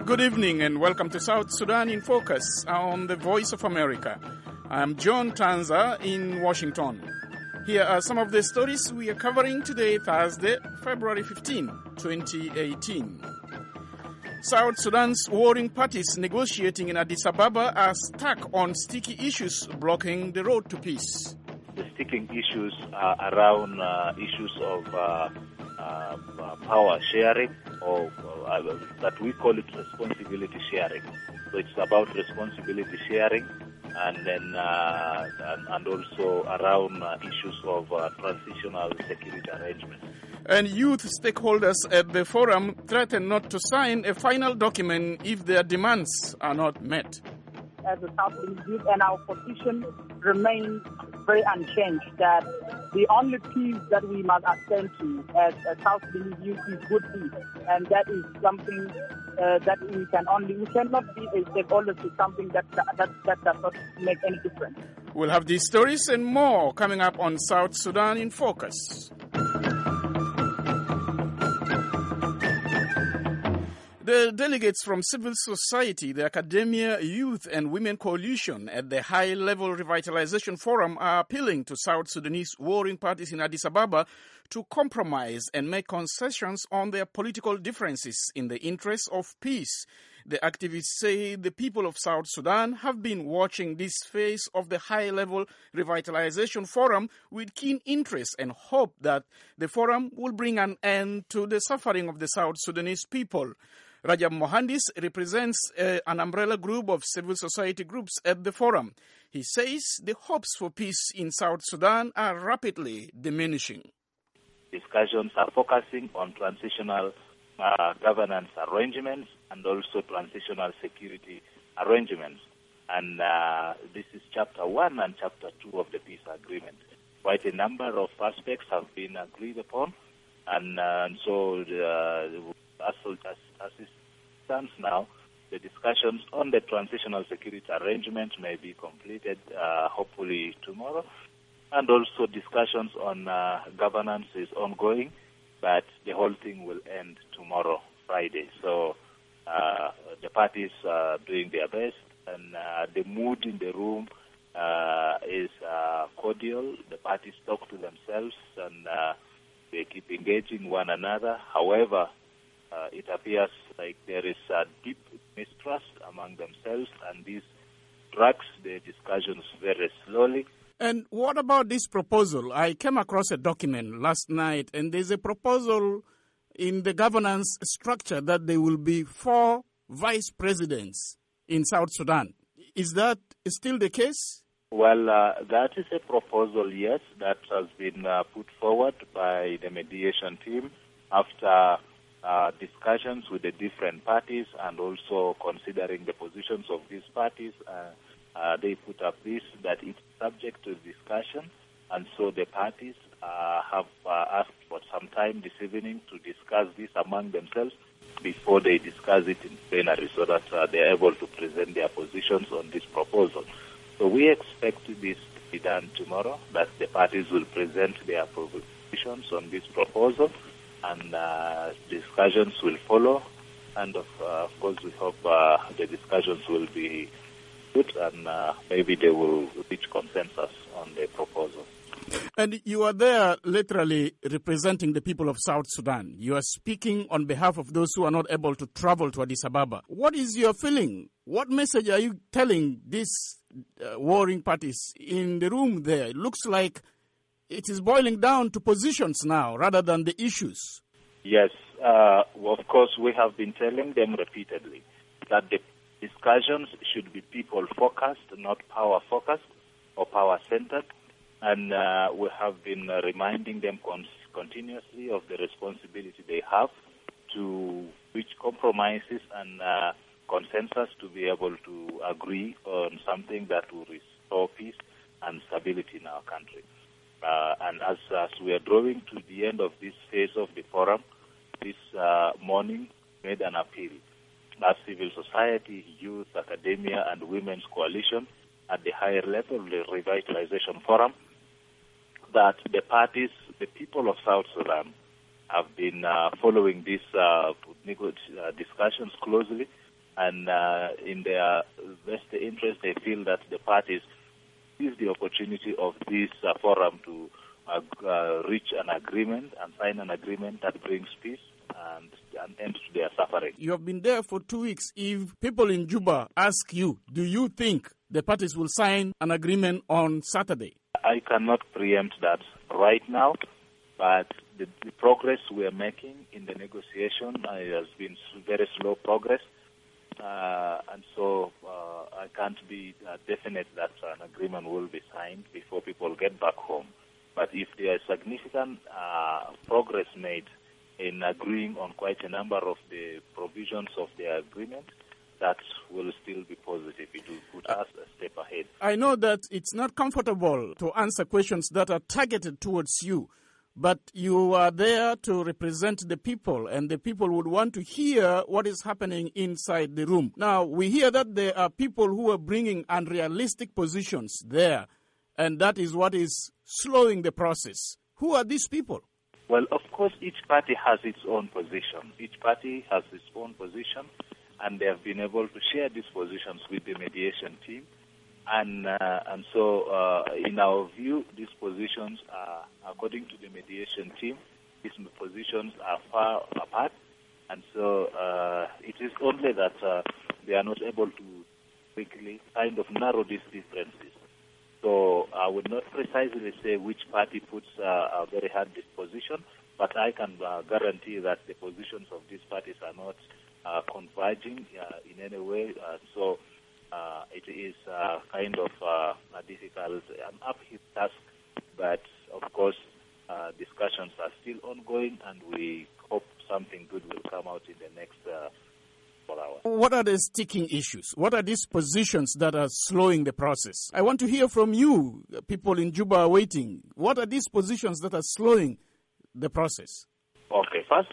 Good evening and welcome to South Sudan in Focus on the Voice of America. I'm John Tanza in Washington. Here are some of the stories we are covering today, Thursday, February 15, 2018. South Sudan's warring parties negotiating in Addis Ababa are stuck on sticky issues blocking the road to peace. The sticking issues are around issues of power sharing, or that we call it responsibility sharing. So it's about responsibility sharing, and then and also around issues of transitional security arrangements. And youth stakeholders at the forum threaten not to sign a final document if their demands are not met. As a South Sudanese youth, and our position remains very unchanged, that the only peace that we must attend to as a South Sudanese youth is good peace, and that is something that we cannot be a stakeholder to something that does not make any difference. We'll have these stories and more coming up on South Sudan in Focus. The delegates from civil society, the academia, youth and women coalition at the high-level revitalization forum are appealing to South Sudanese warring parties in Addis Ababa to compromise and make concessions on their political differences in the interest of peace. The activists say the people of South Sudan have been watching this phase of the high-level revitalization forum with keen interest and hope that the forum will bring an end to the suffering of the South Sudanese people. Rajab Mohandis represents an umbrella group of civil society groups at the forum. He says the hopes for peace in South Sudan are rapidly diminishing. Discussions are focusing on transitional governance arrangements and also transitional security arrangements. And this is Chapter 1 and Chapter 2 of the peace agreement. Quite a number of aspects have been agreed upon, and so as it stands now, the discussions on the transitional security arrangement may be completed hopefully tomorrow, and also discussions on governance is ongoing, but the whole thing will end tomorrow, Friday. So the parties are doing their best, and the mood in the room is cordial. The parties talk to themselves, and they keep engaging one another. However, it appears like there is a deep mistrust among themselves, and this drags the discussions very slowly. And what about this proposal? I came across a document last night, and there's a proposal in the governance structure that there will be 4 vice presidents in South Sudan. Is that still the case? Well, that is a proposal, yes, that has been put forward by the mediation team after discussions with the different parties, and also considering the positions of these parties. They put up this, that it's subject to discussion, and so the parties have asked for some time this evening to discuss this among themselves before they discuss it in plenary, so that they're able to present their positions on this proposal. So we expect this to be done tomorrow, that the parties will present their positions on this proposal, and discussions will follow, and of course we hope the discussions will be good, and maybe they will reach consensus on the proposal. And you are there literally representing the people of South Sudan. You are speaking on behalf of those who are not able to travel to Addis Ababa. What is your feeling? What message are you telling these warring parties in the room there? It looks like it is boiling down to positions now rather than the issues. Yes, of course we have been telling them repeatedly that the discussions should be people-focused, not power-focused or power-centered. And we have been reminding them continuously of the responsibility they have to reach compromises and consensus to be able to agree on something that will restore peace and stability in our country. And as we are drawing to the end of this phase of the forum, this morning made an appeal as civil society, youth, academia, and women's coalition at the higher level, the revitalization forum, that the parties, the people of South Sudan, have been following these discussions closely, And in their vested interest, they feel that the parties use the opportunity of this forum to reach an agreement and sign an agreement that brings peace and an end to their suffering. You have been there for 2 weeks. If people in Juba ask you, do you think the parties will sign an agreement on Saturday? I cannot preempt that right now, but the progress we are making in the negotiation has been very slow progress. And so I can't be definite that an agreement will be signed before people get back home. But if there is significant progress made in agreeing on quite a number of the provisions of the agreement, that will still be positive. It will put us a step ahead. I know that it's not comfortable to answer questions that are targeted towards you, but you are there to represent the people, and the people would want to hear what is happening inside the room. Now, we hear that there are people who are bringing unrealistic positions there, and that is what is slowing the process. Who are these people? Well, of course, each party has its own position. Each party has its own position, and they have been able to share these positions with the mediation team. And so, in our view, these positions are, according to the mediation team, these positions are far apart. And so, it is only that they are not able to quickly kind of narrow these differences. So, I would not precisely say which party puts a very hard disposition, but I can guarantee that the positions of these parties are not converging in any way. So, it is kind of a difficult, an uphill task, but of course, discussions are still ongoing, and we hope something good will come out in the next 4 hours. What are the sticking issues? What are these positions that are slowing the process? I want to hear from you. People in Juba are waiting. What are these positions that are slowing the process? Okay, first,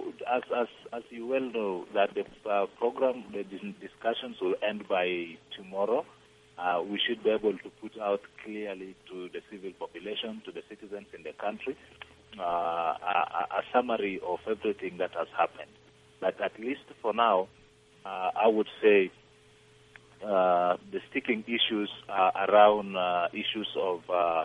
as you well know, that the program, the discussions will end by tomorrow. We should be able to put out clearly to the civil population, to the citizens in the country, a summary of everything that has happened. But at least for now, I would say the sticking issues are around issues of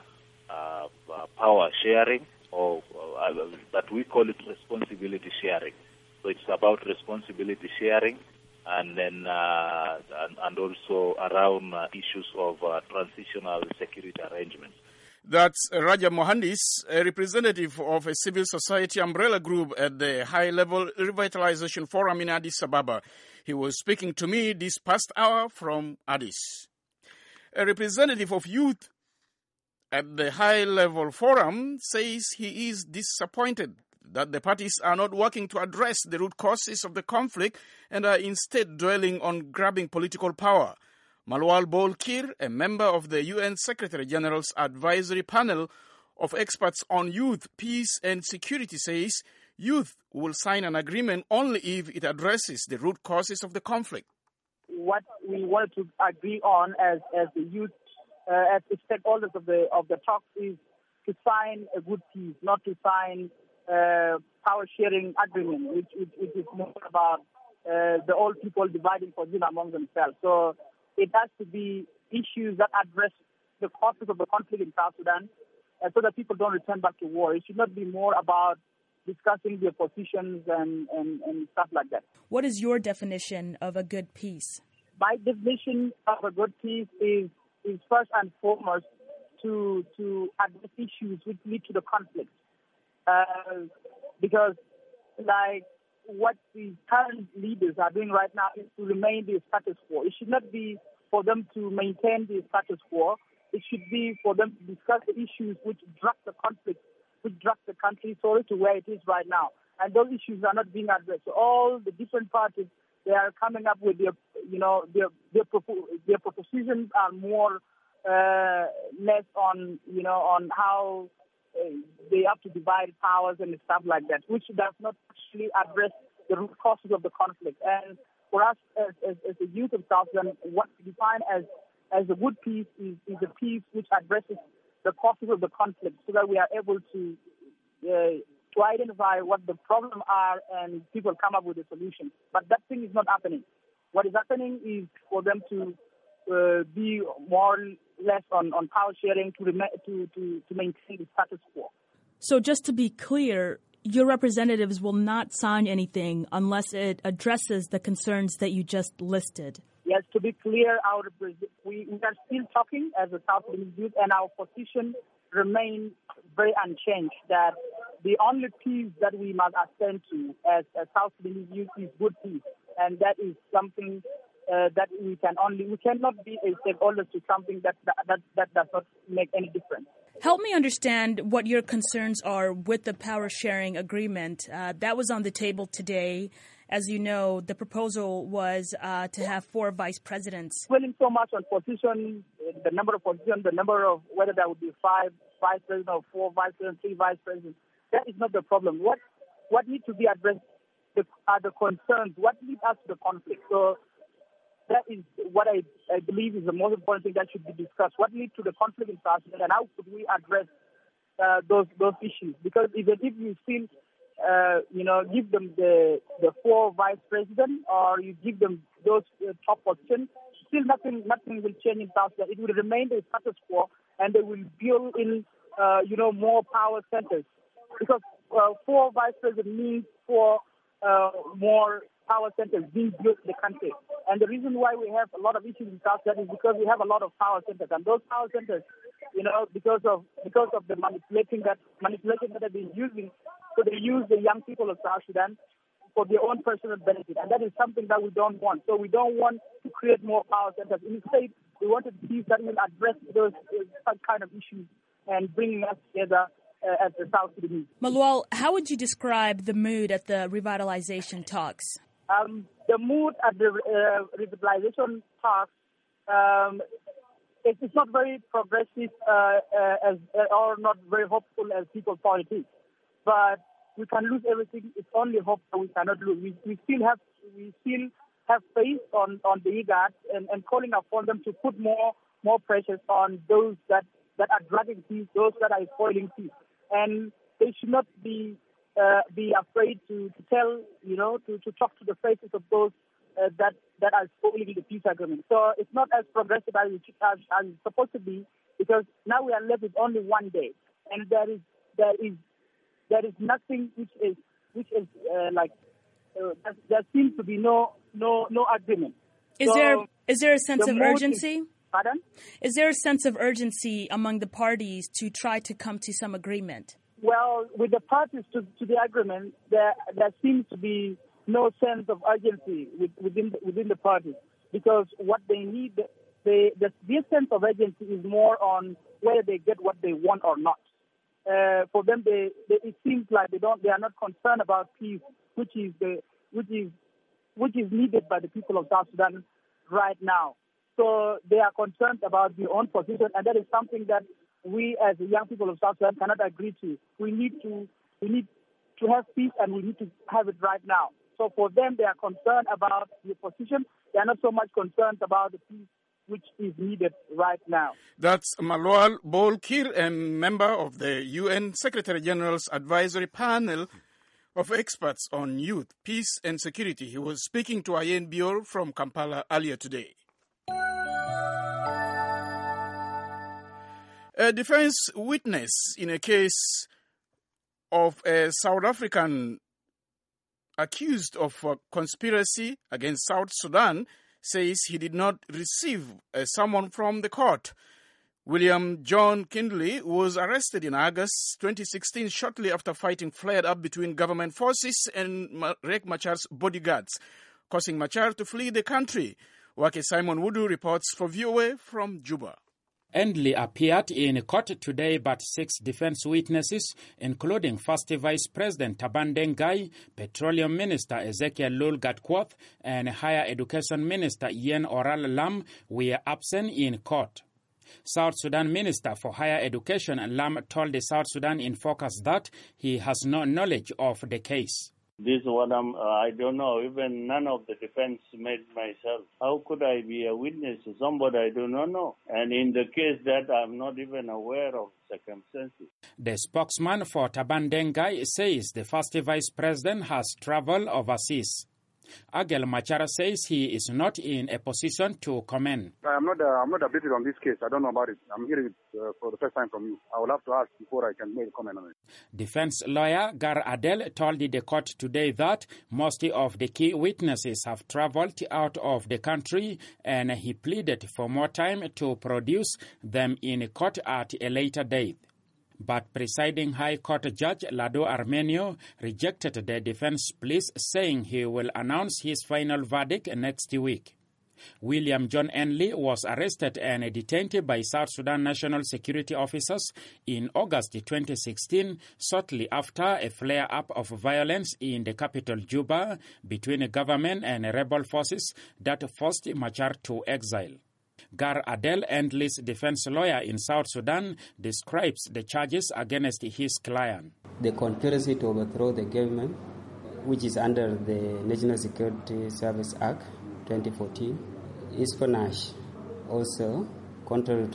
power sharing, or that we call it responsibility sharing. So it's about responsibility sharing, and then and also around issues of transitional security arrangements. That's Raja Mohandis, a representative of a civil society umbrella group at the High-Level Revitalization Forum in Addis Ababa. He was speaking to me this past hour from Addis. A representative of youth at the High-Level Forum says he is disappointed that the parties are not working to address the root causes of the conflict and are instead dwelling on grabbing political power. Malwal Bolkir, a member of the UN Secretary General's advisory panel of experts on youth, peace and security, says youth will sign an agreement only if it addresses the root causes of the conflict. What we wanted to agree on as the youth, as the stakeholders of the talks, is to sign a good peace, not to sign power sharing agreement, which is more about the old people dividing position among themselves. So it has to be issues that address the causes of the conflict in South Sudan, so that people don't return back to war. It should not be more about discussing their positions and stuff like that. What is your definition of a good peace? My definition of a good peace is first and foremost to address issues which lead to the conflict. Because, like, what the current leaders are doing right now is to remain the status quo. It should not be for them to maintain the status quo. It should be for them to discuss the issues which drag the conflict, which drag the country sorry to where it is right now. And those issues are not being addressed. So all the different parties, they are coming up with their propositions are more less on on how they have to divide powers and stuff like that, which does not actually address the root causes of the conflict. And for us, as the youth of South Sudan, what we define as a good peace is a peace which addresses the causes of the conflict, so that we are able to identify what the problems are and people come up with a solution. But that thing is not happening. What is happening is for them to be more or less on power sharing to maintain the status quo. So just to be clear, your representatives will not sign anything unless it addresses the concerns that you just listed. Yes, to be clear, we are still talking as a South Sudanese youth, and our position remains very unchanged, that the only peace that we must attend to as a South Sudanese youth is good peace. And that is something that we cannot be a stakeholder to something that does not make any difference. Help me understand what your concerns are with the power sharing agreement. That was on the table today. As you know, the proposal was to have 4 vice presidents. Dwelling so much on position, the number of positions, the number of whether there would be 5 vice presidents or 4 vice presidents, 3 vice presidents, that is not the problem. What needs to be addressed are the concerns. What leads us to the conflict? So that is what I believe is the most important thing that should be discussed. What leads to the conflict in South Sudan, and how could we address those issues? Because even if you still, give them the 4 vice presidents, or you give them those top positions, still nothing will change in South Sudan. It will remain the status quo, and they will build in, more power centers. Because 4 vice presidents means 4 more power centers being built in the country. And the reason why we have a lot of issues in South Sudan is because we have a lot of power centers. And those power centers, because of the manipulation that they've been using, so they use the young people of South Sudan for their own personal benefit. And that is something that we don't want. So we don't want to create more power centers. Instead, we want a peace that will address those kind of issues and bringing us together as the South Sudanese. Malwal, how would you describe the mood at the revitalization talks? The mood at the revitalization talks, it's not very progressive or not very hopeful as people thought it is. But we can lose everything. It's only hope that we cannot lose. We still have faith on the IGAD and calling upon them to put more pressure on those that are dragging peace, those that are spoiling peace. And they should not be afraid to tell, to talk to the faces of those that are spoiling the peace agreement. So it's not as progressive as it's supposed to be, because now we are left with only one day, and there is nothing there seems to be no agreement. Is there a sense of urgency? Pardon? Is there a sense of urgency among the parties to try to come to some agreement? Well, with the parties to the agreement, there seems to be no sense of urgency within the parties, because what they need, their sense of urgency is more on whether they get what they want or not. For them, it seems like they are not concerned about peace, which is needed by the people of South Sudan right now. So they are concerned about their own position, and that is something that we as the young people of South Sudan cannot agree to. We need to have peace, and we need to have it right now. So for them, they are concerned about the position. They are not so much concerned about the peace which is needed right now. That's Malwal Bol-Kir, a member of the UN Secretary General's Advisory Panel of Experts on Youth, Peace and Security. He was speaking to Ayen Bior from Kampala earlier today. A defense witness in a case of a South African accused of a conspiracy against South Sudan says he did not receive a summon from the court. William John Kindley was arrested in August 2016 shortly after fighting flared up between government forces and Riek Machar's bodyguards, causing Machar to flee the country. Wake Simon Wudu reports for VOA from Juba. Kindley appeared in court today, but 6 defense witnesses, including First Vice President Taban Dengai, Petroleum Minister Ezekiel Lul Gatkuoth, and Higher Education Minister Yen Oral Lam, were absent in court. South Sudan Minister for Higher Education Lam told the South Sudan in Focus that he has no knowledge of the case. This is what I don't know. Even none of the defense made myself. How could I be a witness to somebody I do not know? And in the case that I'm not even aware of circumstances. The spokesman for Taban Dengai says the First Vice President has traveled overseas. Agel Machar says he is not in a position to comment. I'm not updated on this case. I don't know about it. I'm hearing it for the first time from you. I will have to ask before I can make a comment on it. Defense lawyer Gar Adel told the court today that most of the key witnesses have traveled out of the country, and he pleaded for more time to produce them in court at a later date. But presiding High Court Judge Lado Armenio rejected the defense pleas, saying he will announce his final verdict next week. William John Enley was arrested and detained by South Sudan national security officers in August 2016, shortly after a flare-up of violence in the capital Juba between government and rebel forces that forced Machar to exile. Gar Adel, Enley's defense lawyer in South Sudan, describes the charges against his client. The conspiracy to overthrow the government, which is under the National Security Service Act 2014, espionage, also contrary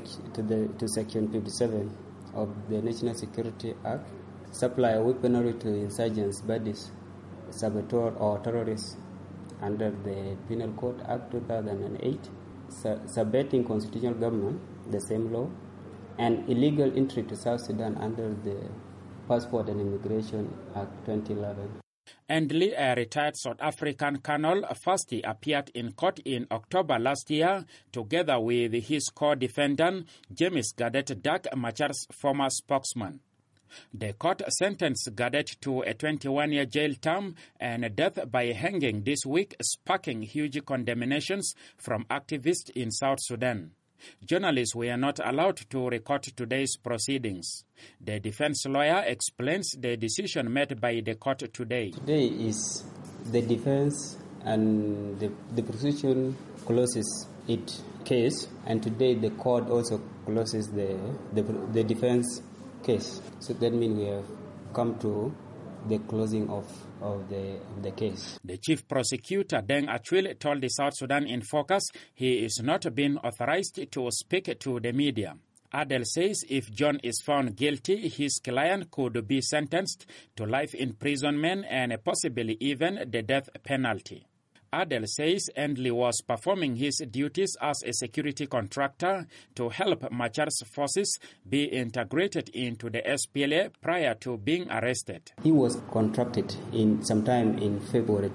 to Section 57 of the National Security Act, supply of weaponry to insurgents, bodies, saboteur or terrorists under the Penal Code Act 2008, subverting constitutional government, the same law, and illegal entry to South Sudan under the Passport and Immigration Act 2011. Enley, a retired South African colonel, first appeared in court in October last year together with his co-defendant, James Gadet Dak, Machar's former spokesman. The court sentenced Gadet to a 21-year jail term and death by hanging this week, sparking huge condemnations from activists in South Sudan. Journalists were not allowed to record today's proceedings. The defense lawyer explains the decision made by the court today. Today is the defense and the prosecution closes its case, and today the court also closes the defense case. So that means we have come to the closing of the case. The chief prosecutor, Deng Achwil, told the South Sudan in Focus he is not being authorized to speak to the media. Adel says if John is found guilty, his client could be sentenced to life imprisonment and possibly even the death penalty. Adel says Enley was performing his duties as a security contractor to help Machar's forces be integrated into the SPLA prior to being arrested. He was contracted sometime in February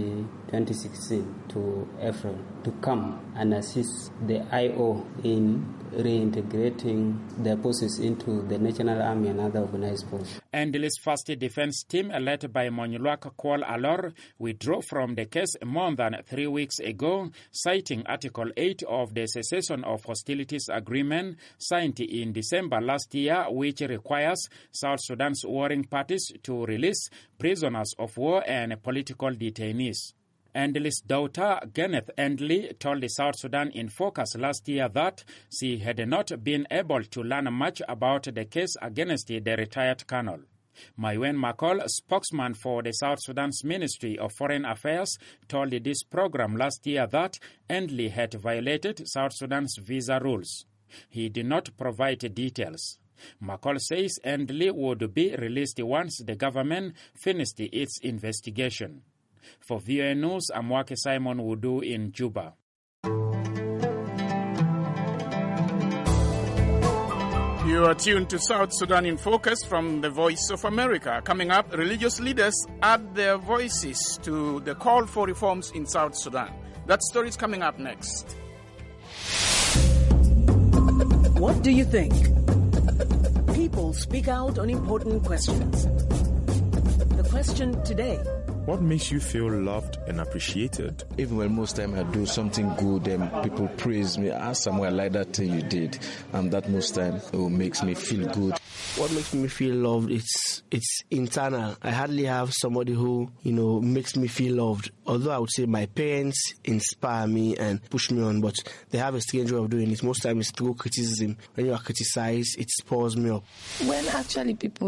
2016 to April to come and assist the IO in reintegrating their forces into the National Army and other organized forces. Enley's first defense team, led by Monulwak Kwal Alor, withdrew from the case more than 3 weeks ago, citing Article 8 of the Cessation of Hostilities Agreement signed in December last year, which requires South Sudan's warring parties to release prisoners of war and political detainees. Enley's daughter, Geneth Enley, told the South Sudan in Focus last year that she had not been able to learn much about the case against the retired colonel. Maiwen McCall, spokesman for the South Sudan's Ministry of Foreign Affairs, told this program last year that Enley had violated South Sudan's visa rules. He did not provide details. McCall says Enley would be released once the government finished its investigation. For VOA News, I'm Wake Simon Wudu in Juba. You are tuned to South Sudan in Focus from the Voice of America. Coming up, religious leaders add their voices to the call for reforms in South Sudan. That story is coming up next. What do you think? People speak out on important questions. The question today: what makes you feel loved and appreciated? Even when most time I do something good and people praise me, Samuel, I like that thing you did, and that most time it makes me feel good. What makes me feel loved, it's internal. I hardly have somebody who, makes me feel loved. Although I would say my parents inspire me and push me on, but they have a strange way of doing it. Most times it's through criticism. When you are criticized, it spurs me up. When actually people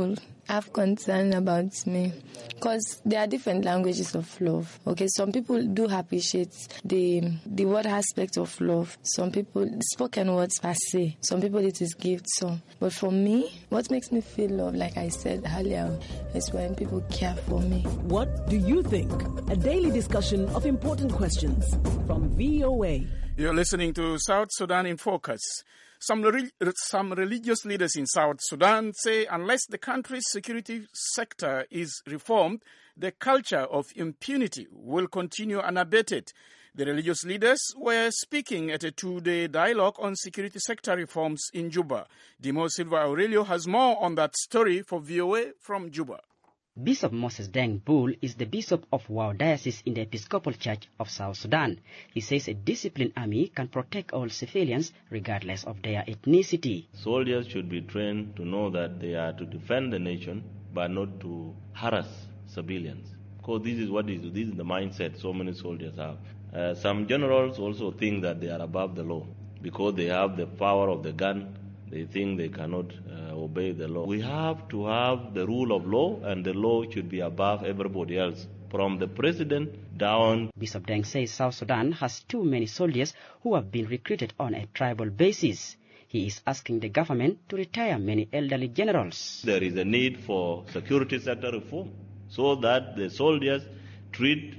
have concern about me because there are different languages of love. Okay, some people do appreciate the word aspect of love. Some people, spoken words per se. Some people it is gift song. But for me, what makes me feel love, like I said earlier, is when people care for me. What do you think? A daily discussion of important questions from VOA. You're listening to South Sudan in Focus. Some religious leaders in South Sudan say unless the country's security sector is reformed, the culture of impunity will continue unabated. The religious leaders were speaking at a two-day dialogue on security sector reforms in Juba. Dimo Silva Aurelio has more on that story for VOA from Juba. Bishop Moses Deng Bull is the bishop of Wau Diocese in the Episcopal Church of South Sudan. He says a disciplined army can protect all civilians regardless of their ethnicity. Soldiers should be trained to know that they are to defend the nation but not to harass civilians. Because this is the mindset so many soldiers have. Some generals also think that they are above the law because they have the power of the gun. They think they cannot obey the law. We have to have the rule of law, and the law should be above everybody else, from the president down. Bishop Deng says South Sudan has too many soldiers who have been recruited on a tribal basis. He is asking the government to retire many elderly generals. There is a need for security sector reform so that the soldiers treat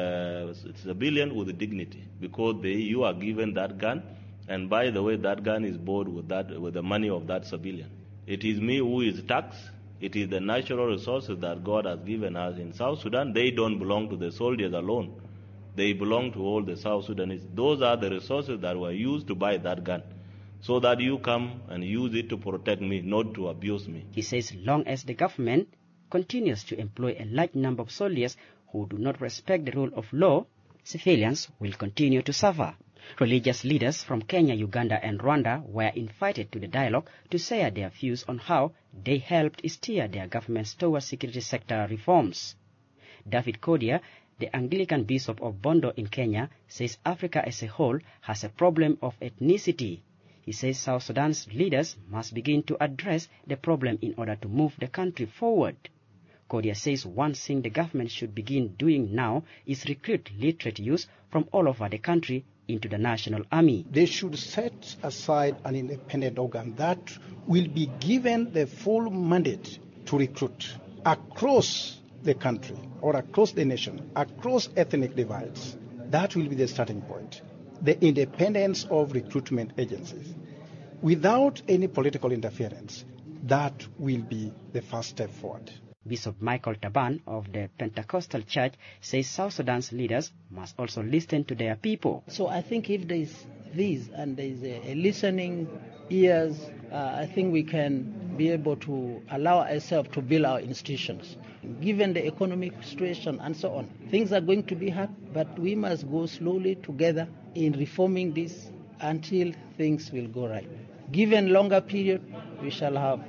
civilians with dignity, because you are given that gun. And by the way, that gun is bought with the money of that civilian. It is me who is taxed. It is the natural resources that God has given us in South Sudan. They don't belong to the soldiers alone. They belong to all the South Sudanese. Those are the resources that were used to buy that gun, so that you come and use it to protect me, not to abuse me. He says long as the government continues to employ a large number of soldiers who do not respect the rule of law, civilians will continue to suffer. Religious leaders from Kenya, Uganda and Rwanda were invited to the dialogue to share their views on how they helped steer their governments towards security sector reforms. David Kodia, the Anglican Bishop of Bondo in Kenya, says Africa as a whole has a problem of ethnicity. He says South Sudan's leaders must begin to address the problem in order to move the country forward. Kodia says one thing the government should begin doing now is recruit literate youth from all over the country into the national army. They should set aside an independent organ that will be given the full mandate to recruit across the country or across the nation, across ethnic divides. That will be the starting point. The independence of recruitment agencies. Without any political interference, that will be the first step forward. Bishop Michael Taban of the Pentecostal Church says South Sudan's leaders must also listen to their people. So I think if there is this and there is a listening ears, I think we can be able to allow ourselves to build our institutions. Given the economic situation and so on, things are going to be hard, but we must go slowly together in reforming this until things will go right. Given longer period, we shall have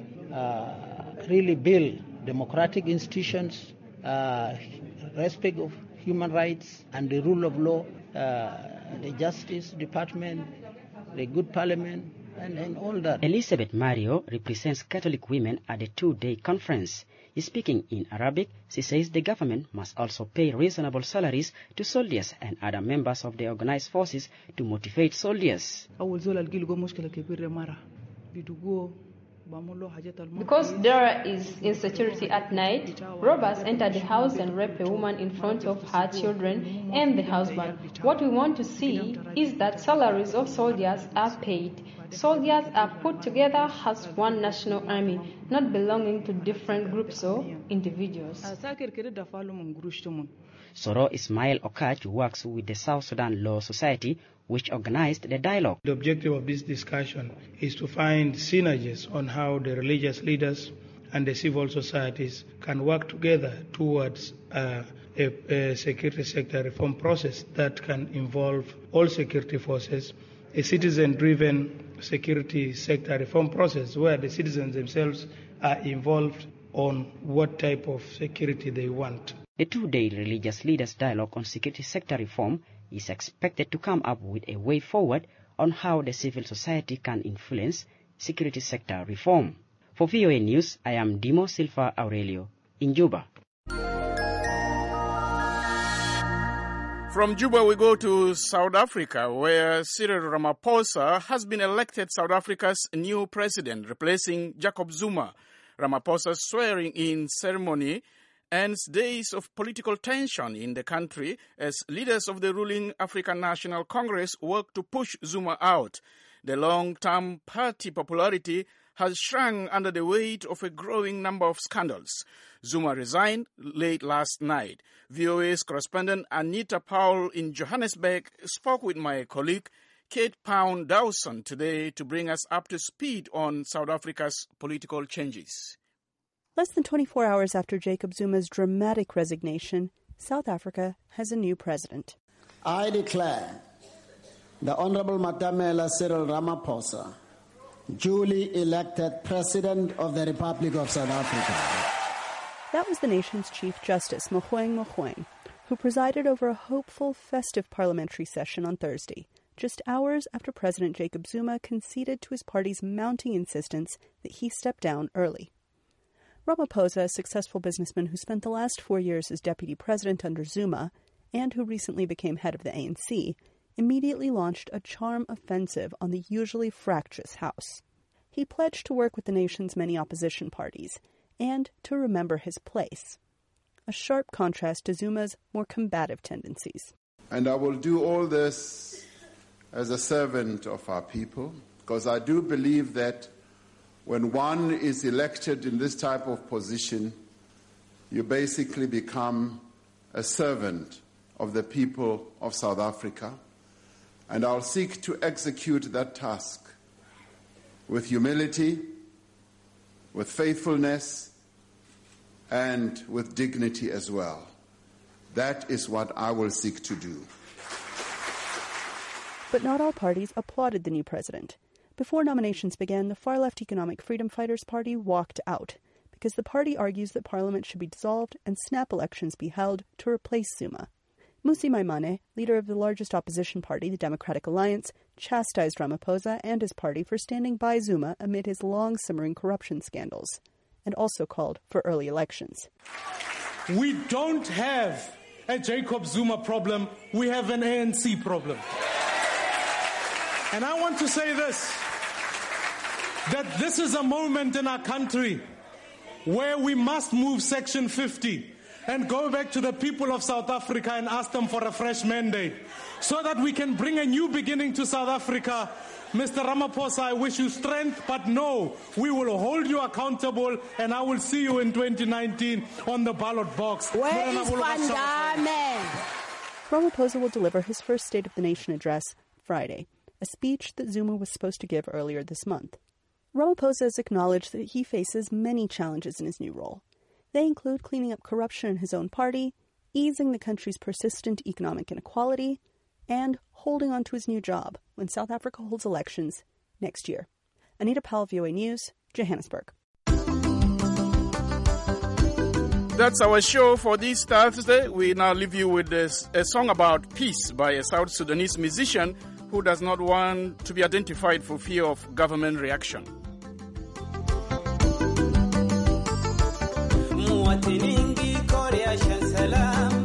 really build democratic institutions, respect of human rights and the rule of law, the Justice Department, the good parliament, and all that. Elizabeth Mario represents Catholic women at the two-day conference. Speaking in Arabic, she says the government must also pay reasonable salaries to soldiers and other members of the organized forces to motivate soldiers. Because there is insecurity at night, robbers enter the house and rape a woman in front of her children and the husband. What we want to see is that salaries of soldiers are paid. Soldiers are put together as one national army, not belonging to different groups or individuals. Soro Ismail Okach works with the South Sudan Law Society, which organized the dialogue. The objective of this discussion is to find synergies on how the religious leaders and the civil societies can work together towards a security sector reform process that can involve all security forces, a citizen-driven security sector reform process where the citizens themselves are involved on what type of security they want. The two-day religious leaders dialogue on security sector reform is expected to come up with a way forward on how the civil society can influence security sector reform. For VOA News, I am Dimo Silva Aurelio in Juba. From Juba, we go to South Africa, where Cyril Ramaphosa has been elected South Africa's new president, replacing Jacob Zuma. Ramaphosa's swearing-in ceremony ends days of political tension in the country as leaders of the ruling African National Congress work to push Zuma out. The long-term party popularity has shrunk under the weight of a growing number of scandals. Zuma resigned late last night. VOA's correspondent Anita Powell in Johannesburg spoke with my colleague Kate Pound Dawson today to bring us up to speed on South Africa's political changes. Less than 24 hours after Jacob Zuma's dramatic resignation, South Africa has a new president. I declare the Honorable Matamela Cyril Ramaphosa duly elected President of the Republic of South Africa. That was the nation's Chief Justice, Mogoeng Mogoeng, who presided over a hopeful, festive parliamentary session on Thursday, just hours after President Jacob Zuma conceded to his party's mounting insistence that he step down early. Ramaphosa, a successful businessman who spent the last 4 years as deputy president under Zuma and who recently became head of the ANC, immediately launched a charm offensive on the usually fractious House. He pledged to work with the nation's many opposition parties and to remember his place, a sharp contrast to Zuma's more combative tendencies. And I will do all this as a servant of our people, because I do believe that when one is elected in this type of position, you basically become a servant of the people of South Africa. And I'll seek to execute that task with humility, with faithfulness, and with dignity as well. That is what I will seek to do. But not all parties applauded the new president. Before nominations began, the far-left Economic Freedom Fighters Party walked out because the party argues that Parliament should be dissolved and snap elections be held to replace Zuma. Mmusi Maimane, leader of the largest opposition party, the Democratic Alliance, chastised Ramaphosa and his party for standing by Zuma amid his long-simmering corruption scandals, and also called for early elections. We don't have a Jacob Zuma problem, we have an ANC problem. And I want to say this, that this is a moment in our country where we must move Section 50 and go back to the people of South Africa and ask them for a fresh mandate so that we can bring a new beginning to South Africa. Mr. Ramaphosa, I wish you strength, but no, we will hold you accountable and I will see you in 2019 on the ballot box. Where is Van Damme? Ramaphosa will deliver his first State of the Nation address Friday, a speech that Zuma was supposed to give earlier this month. Ramaphosa has acknowledged that he faces many challenges in his new role. They include cleaning up corruption in his own party, easing the country's persistent economic inequality, and holding on to his new job when South Africa holds elections next year. Anita Powell, VOA News, Johannesburg. That's our show for this Thursday. We now leave you with a song about peace by a South Sudanese musician who does not want to be identified for fear of government reaction. Muwatiningi Korea shan salam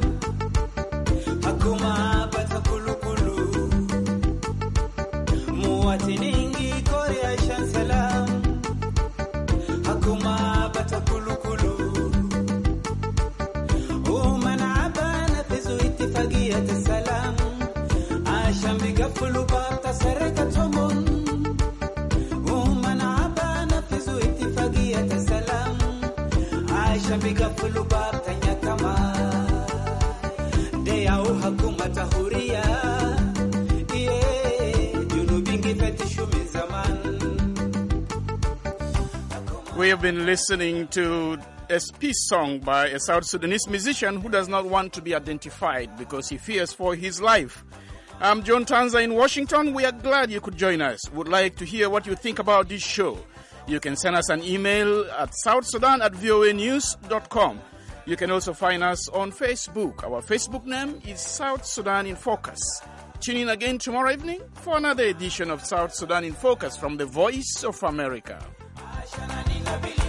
Hakuma batakulukulu Muwatiningi Korea shan salam Hakuma batakulukulu ومن عبانا فيزو اتفاقية السلام عشان بيقفلوا باب تسرقتهم ومن عبانا فيزو اتفاقية السلام عشان بيقفلوا باب تانيا كمان دياو حكومة حورية جنوبين يفتشوا من زمان. We have been listening to a peace song by a South Sudanese musician who does not want to be identified because he fears for his life. I'm John Tanza in Washington. We are glad you could join us. Would like to hear what you think about this show. You can send us an email at southsudan@voanews.com. You can also find us on Facebook. Our Facebook name is South Sudan in Focus. Tune in again tomorrow evening for another edition of South Sudan in Focus from the Voice of America. Kabila